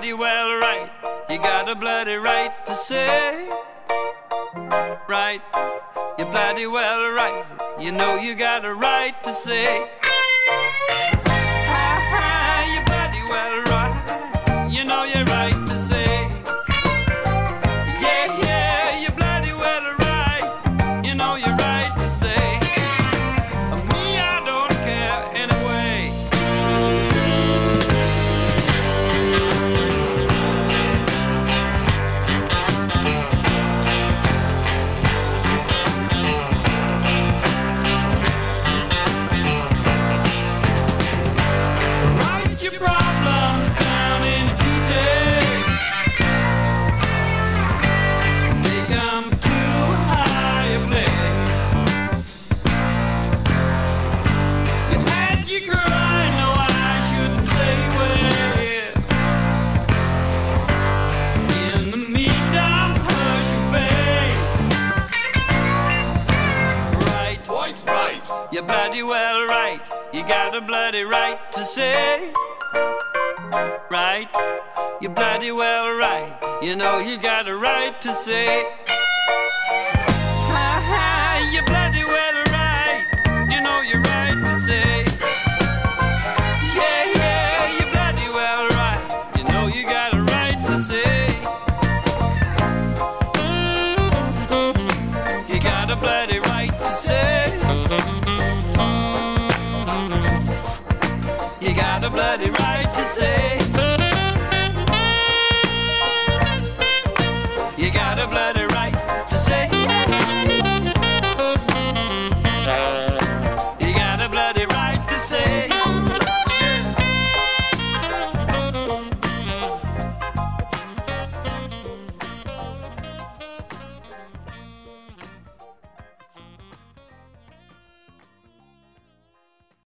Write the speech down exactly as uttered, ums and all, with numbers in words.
bloody well right. You got a bloody right to say. Right, you're bloody well right. You know you got a right to say. Ha ha, you're bloody well right. You know you're right to say. Yeah, yeah, you're bloody well right. You know you're right to say. Me, I don't care anyway. Write your problems down in detail. Take 'em too high a place. You had your girl, no, I shouldn't say where. In the meantime, hush your face. Right, Quite right. you're bloody well right. You got a bloody right to say. Right, you're bloody well right. You know you got a right to say. Ha ha, you're bloody well right. You know you're right to say. Yeah, yeah, you're bloody well right. You know you got a right to say. You got a bloody right to say. You got a bloody right to say.